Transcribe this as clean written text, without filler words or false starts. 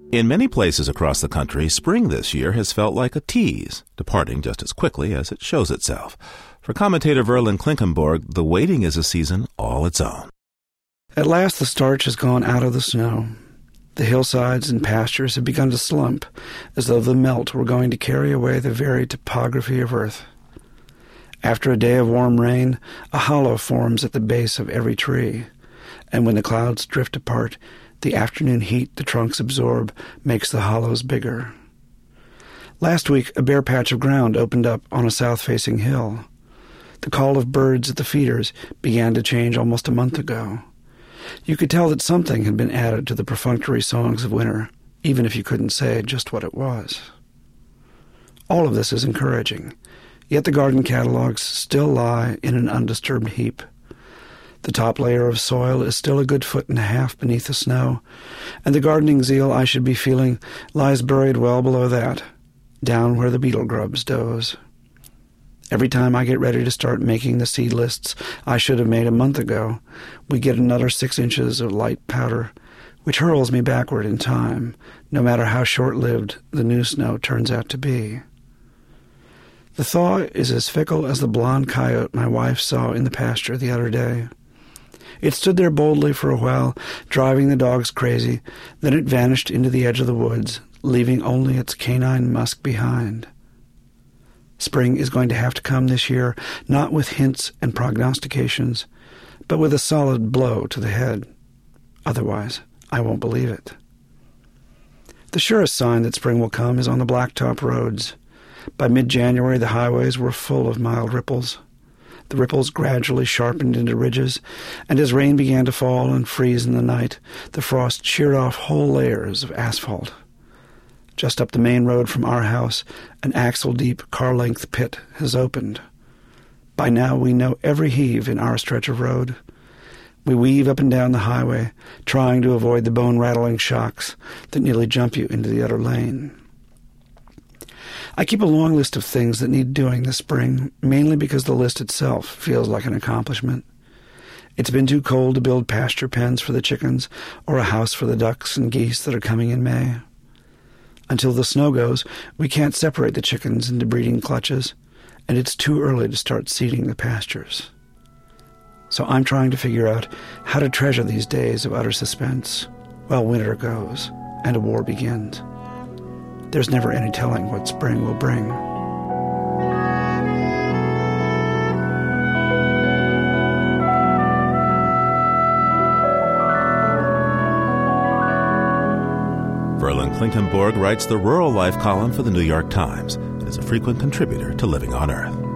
In many places across the country, spring this year has felt like a tease, departing just as quickly as it shows itself. For commentator Verlin Klinkenborg, the waiting is a season all its own. At last the starch has gone out of the snow. The hillsides and pastures have begun to slump, as though the melt were going to carry away the very topography of earth. After a day of warm rain, a hollow forms at the base of every tree, and when the clouds drift apart, the afternoon heat the trunks absorb makes the hollows bigger. Last week, a bare patch of ground opened up on a south-facing hill. The call of birds at the feeders began to change almost a month ago. You could tell that something had been added to the perfunctory songs of winter, even if you couldn't say just what it was. All of this is encouraging, yet the garden catalogs still lie in an undisturbed heap. The top layer of soil is still a good 1.5 feet beneath the snow, and the gardening zeal I should be feeling lies buried well below that, down where the beetle grubs doze. Every time I get ready to start making the seed lists I should have made a month ago, we get another 6 inches of light powder, which hurls me backward in time, no matter how short-lived the new snow turns out to be. The thaw is as fickle as the blonde coyote my wife saw in the pasture the other day. It stood there boldly for a while, driving the dogs crazy, then it vanished into the edge of the woods, leaving only its canine musk behind. Spring is going to have to come this year, not with hints and prognostications, but with a solid blow to the head. Otherwise, I won't believe it. The surest sign that spring will come is on the blacktop roads. By mid-January, the highways were full of mild ripples. The ripples gradually sharpened into ridges, and as rain began to fall and freeze in the night, the frost sheared off whole layers of asphalt. Just up the main road from our house, an axle-deep, car-length pit has opened. By now we know every heave in our stretch of road. We weave up and down the highway, trying to avoid the bone-rattling shocks that nearly jump you into the other lane. I keep a long list of things that need doing this spring, mainly because the list itself feels like an accomplishment. It's been too cold to build pasture pens for the chickens or a house for the ducks and geese that are coming in May. Until the snow goes, we can't separate the chickens into breeding clutches, and it's too early to start seeding the pastures. So I'm trying to figure out how to treasure these days of utter suspense while winter goes and a war begins. There's never any telling what spring will bring. Verlin Klinkenborg writes the Rural Life column for the New York Times and is a frequent contributor to Living on Earth.